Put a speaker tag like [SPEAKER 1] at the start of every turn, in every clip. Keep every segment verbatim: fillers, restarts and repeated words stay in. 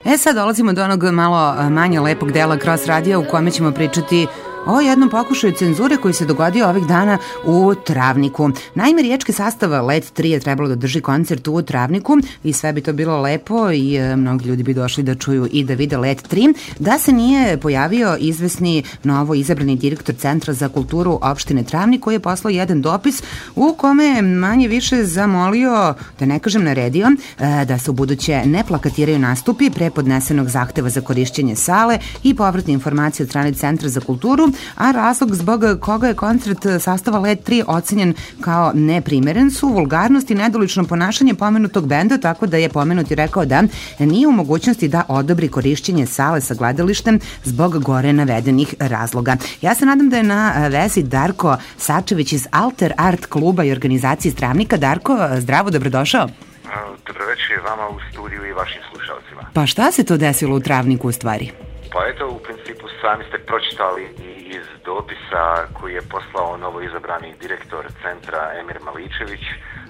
[SPEAKER 1] E sad dolazimo do onog malo manje lepog dela Cross radija u kome ćemo pričati o jednom pokušaju cenzure koji se dogodio ovih dana u Travniku. Naime, riječki sastav Let tri je trebalo da drži koncert u Travniku i sve bi to bilo lepo i e, mnogi ljudi bi došli da čuju i da vide Let tri, da se nije pojavio izvesni novo izabrani direktor Centra za kulturu opštine Travnik koji je poslao jedan dopis u kome je manje više zamolio, da ne kažem naredio, e, da se u buduće ne plakatiraju nastupi pre podnesenog zahteva za korišćenje sale i povratne informacije od strane Centra za kulturu, a razlog zbog koga je koncert sastava Let tri ocenjen kao neprimeren su vulgarnost i nedolično ponašanje pomenutog benda, tako da je pomenuti rekao da nije u mogućnosti da odobri korišćenje sale sa gledalištem zbog gore navedenih razloga. Ja se nadam da je na vezi Darko Sačević iz Alter Art kluba i organizacije iz Travnika. Darko, zdravo, dobrodošao.
[SPEAKER 2] Dobro večer vama u studiju i vašim slušalcima.
[SPEAKER 1] Pa šta se to desilo u Travniku u stvari?
[SPEAKER 2] Pa eto, u principu sami ste pročitali iz dopisa koji je poslao novo izabrani direktor centra Emir Maličević.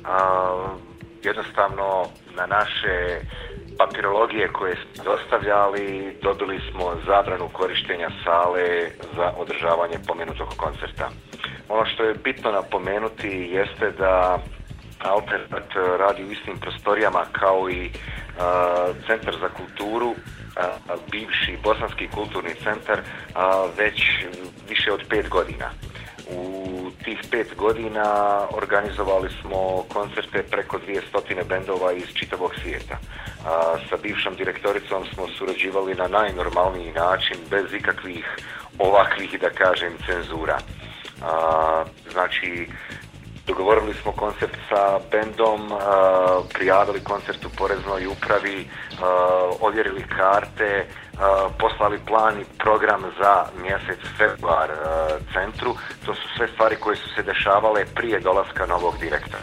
[SPEAKER 2] A, jednostavno na naše papirologije koje smo dostavljali dobili smo zabranu korištenja sale za održavanje pomenutog koncerta. Ono što je bitno napomenuti jeste da Alter Art radi u istim prostorijama kao i a, Centar za kulturu, a, bivši Bosanski kulturni centar, a, već više od pet godina. U tih pet godina organizovali smo koncerte preko dvjesto bendova iz čitavog svijeta. A, sa bivšom direktoricom smo surađivali na najnormalniji način, bez ikakvih ovakvih, da kažem, cenzura. A, znači, dogovorili smo koncert sa bendom, uh, prijavili koncert u poreznoj upravi, uh, ovjerili karte, uh, poslali plan i program za mjesec februar uh, centru. To su sve stvari koje su se dešavale prije dolaska novog direktora.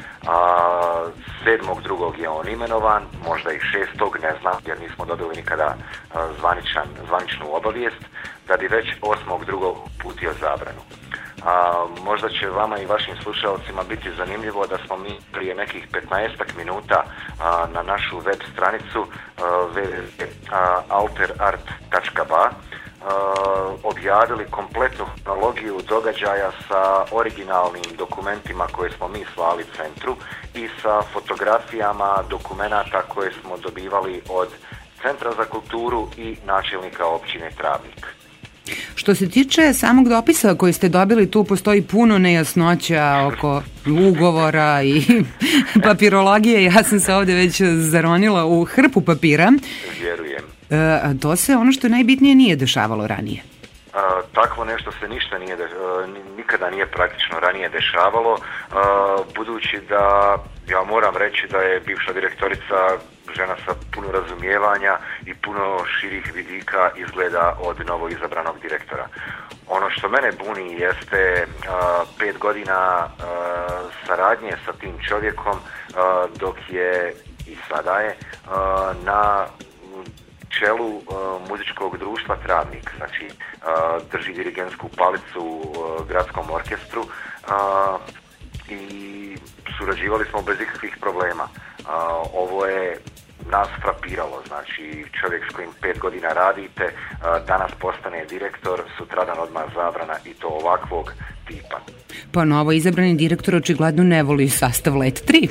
[SPEAKER 2] A, sedmog drugog je on imenovan, možda i šestog, ne znam, jer nismo dobili nikada uh, zvaničan, zvaničnu obavijest, da bi već osmog drugog uputio zabranu. A, možda će vama i vašim slušalcima biti zanimljivo da smo mi prije nekih petnaestak minuta a, na našu web stranicu w w w tačka alter art tačka b a objavili kompletnu hronologiju događaja sa originalnim dokumentima koje smo mi slali centru i sa fotografijama dokumenata koje smo dobivali od Centra za kulturu i načelnika općine Travnik.
[SPEAKER 1] Što se tiče samog dopisa koji ste dobili, tu postoji puno nejasnoća oko ugovora i papirologije. Ja sam se ovde već zaronila u hrpu papira.
[SPEAKER 2] Vjerujem.
[SPEAKER 1] E, to se, ono što je najbitnije, nije dešavalo ranije.
[SPEAKER 2] A, takvo nešto se ništa nije, de, nikada nije praktično ranije dešavalo, a, budući da ja moram reći da je bivša direktorica žena sa puno razumijevanja i puno širih vidika izgleda od novo izabranog direktora. Ono što mene buni jeste a, pet godina a, saradnje sa tim čovjekom, a, dok je i sada je a, na čelu uh, muzičkog društva Travnik, znači uh, drži dirigentsku palicu uh, gradskom orkestru uh, i surađivali smo bez ikakvih problema. Uh, ovo je nas frapiralo, znači čovjek s kojim pet godina radite, uh, danas postane direktor, sutradan odmah zabrana i to ovakvog tipa.
[SPEAKER 1] Pa novo izabrani direktor očigledno ne voli sastav Let tri.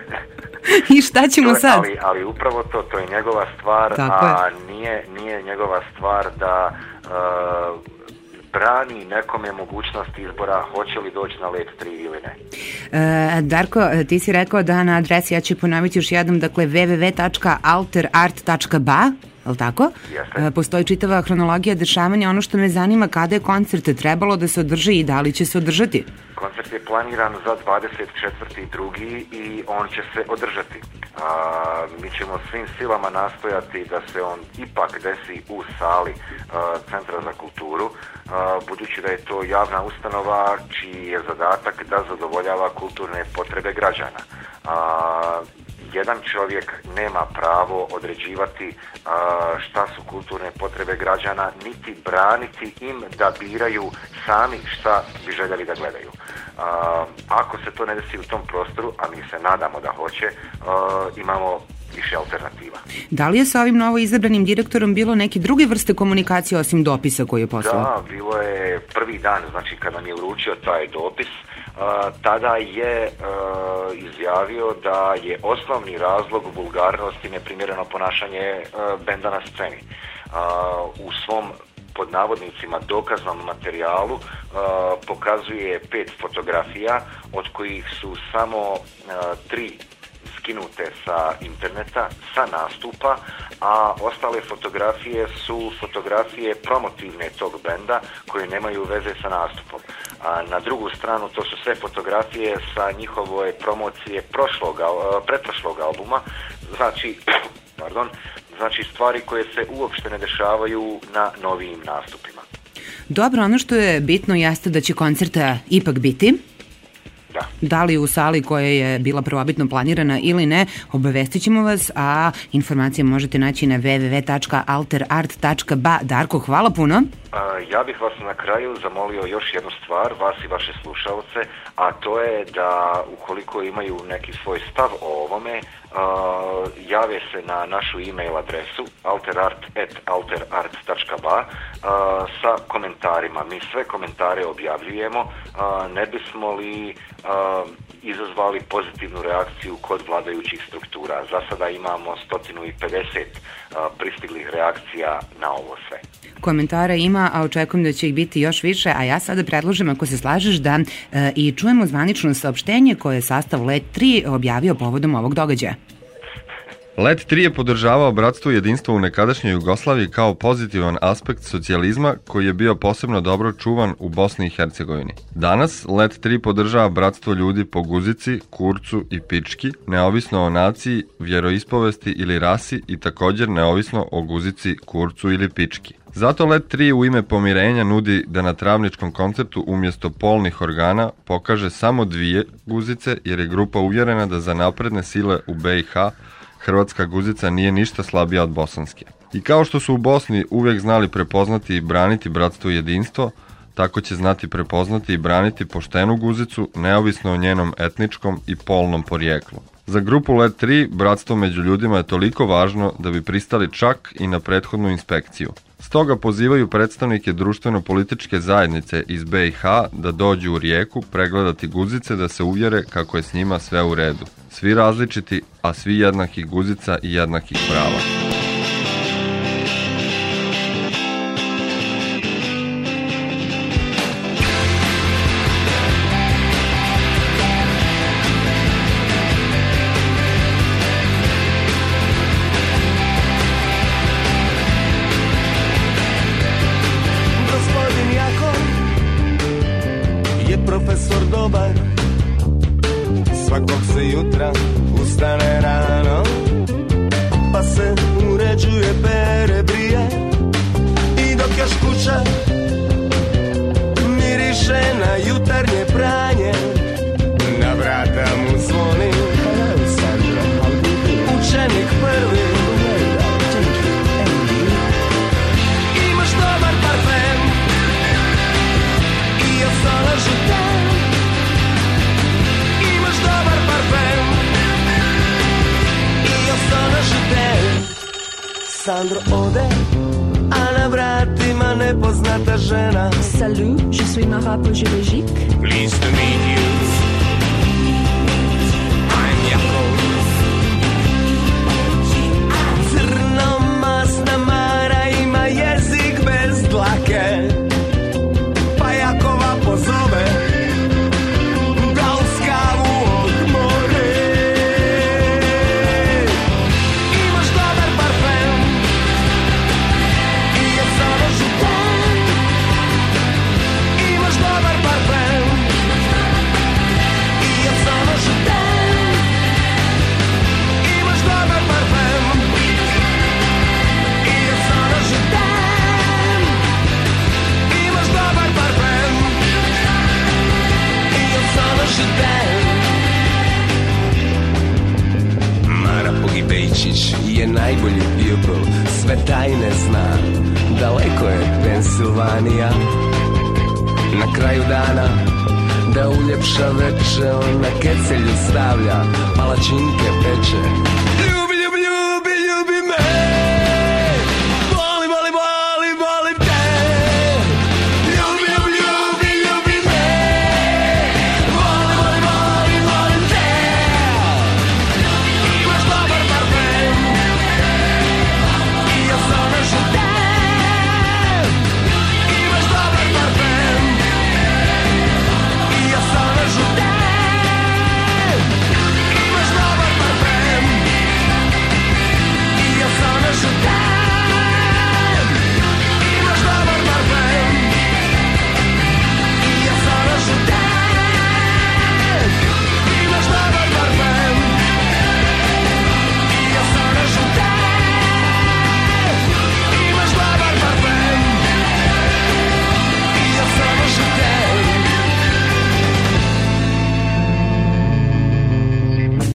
[SPEAKER 1] I šta ćemo
[SPEAKER 2] to,
[SPEAKER 1] sad?
[SPEAKER 2] Ali, ali upravo to, to je njegova stvar,
[SPEAKER 1] tako
[SPEAKER 2] a
[SPEAKER 1] je.
[SPEAKER 2] nije, nije njegova stvar da uh, brani nekome mogućnost izbora hoće li doći na Let tri ili ne.
[SPEAKER 1] E, Darko, ti si rekao da na adresi, ja ću ponoviti još jednom, dakle w w w tačka alter art tačka b a, je li tako?
[SPEAKER 2] Jeste.
[SPEAKER 1] Postoji čitava hronologija dešavanja. Ono što me zanima, kada je koncert trebalo da se održi i da li će se održati?
[SPEAKER 2] Koncert je planiran za dvadeset četvrti drugi i on će se održati. A, mi ćemo svim silama nastojati da se on ipak desi u sali a, Centra za kulturu, a, budući da je to javna ustanova čiji je zadatak da zadovoljava kulturne potrebe građana. A, jedan čovjek nema pravo određivati a, šta su kulturne potrebe građana, niti braniti im da biraju sami šta bi željeli da gledaju. A, ako se to ne desi u tom prostoru, a mi se nadamo da hoće, a, imamo više alternativa.
[SPEAKER 1] Da li je sa ovim novo izabranim direktorom bilo neke druge vrste komunikacije osim dopisa koji je poslao?
[SPEAKER 2] Da, bilo je prvi dan, znači kada mi je uručio taj dopis, uh, tada je uh, izjavio da je osnovni razlog vulgarnost i neprimjereno ponašanje uh, benda na sceni. Uh, u svom pod navodnicima dokaznom materijalu uh, pokazuje pet fotografija, od kojih su samo uh, tri skinute sa interneta, sa nastupa, a ostale fotografije su fotografije promotivne tog benda koje nemaju veze sa nastupom. A na drugu stranu to su sve fotografije sa njihove promocije prošlog, pretprošlog albuma, znači, pardon, znači stvari koje se uopšte ne dešavaju na novijim nastupima.
[SPEAKER 1] Dobro, ono što je bitno jeste da će koncerta ipak biti.
[SPEAKER 2] Da.
[SPEAKER 1] Da li u sali koja je bila prvobitno planirana ili ne, obavestit ćemo vas, a informacije možete naći na w w w tačka alter art tačka b a. Darko, hvala puno.
[SPEAKER 2] A, ja bih vas na kraju zamolio još jednu stvar, vas i vaše slušalce, a to je da ukoliko imaju neki svoj stav o ovome, a, jave se na našu e-mail adresu alterart at alterart tačka b a sa komentarima. Mi sve komentare objavljujemo, a, ne bismo li a, izazvali pozitivnu reakciju kod vladajućih struktura. Za sada imamo sto pedeset a, pristiglih reakcija na ovo sve.
[SPEAKER 1] Komentara ima, a očekujem da će ih biti još više, a ja sada predložim, ako se slažeš, da e, i čujemo zvanično saopštenje koje je sastav L E D tri objavio povodom ovog događaja.
[SPEAKER 3] L E D tri je podržavao bratstvo i jedinstvo u nekadašnjoj Jugoslaviji kao pozitivan aspekt socijalizma koji je bio posebno dobro čuvan u Bosni i Hercegovini. Danas L E D tri podržava bratstvo ljudi po guzici, kurcu i pički, neovisno o naciji, vjeroispovesti ili rasi i također neovisno o guzici, kurcu ili pički. Zato L E D tri u ime pomirenja nudi da na travničkom koncertu umjesto polnih organa pokaže samo dvije guzice, jer je grupa uvjerena da za napredne sile u B i H hrvatska guzica nije ništa slabija od bosanske. I kao što su u Bosni uvijek znali prepoznati i braniti bratstvo i jedinstvo, tako će znati prepoznati i braniti poštenu guzicu, neovisno o njenom etničkom i polnom porijeklu. Za grupu L E D tri bratstvo među ljudima je toliko važno da bi pristali čak i na prethodnu inspekciju. Stoga pozivaju predstavnike društveno-političke zajednice iz B i H da dođu u Rijeku pregledati guzice da se uvjere kako je s njima sve u redu. Svi različiti, a svi jednakih guzica i jednakih prava.
[SPEAKER 4] Svakog se jutra ustane rano, pa se uređuje, pere, brije, i dok još kuća miriše na jutarnje pranje, na vrata mu zvoni učenik prvi. Imaš dobar parfem i ostala žuta. Sandro ode, a na vratima nepoznata žena.
[SPEAKER 5] Salut, je suis Mara Pojelegic.
[SPEAKER 4] Pleased to meet you. I'm Jakov. Crnomasna Mara ima jezik bez dlake, pa Jakova pozove da uz kavu odmore. Imaš dobar parfem i od samo žutan. Imaš dobar parfem i od samo žutan. Imaš dobar parfem i od samo žutan. Imaš dobar parfem i od samo žutan. Mara Pogibejčić je najbolji pijopol, sve tajne zna, daleko je Pensilvanija. Na kraju dana, da uljepša veče, on na kecelju stavlja, palačinke peče.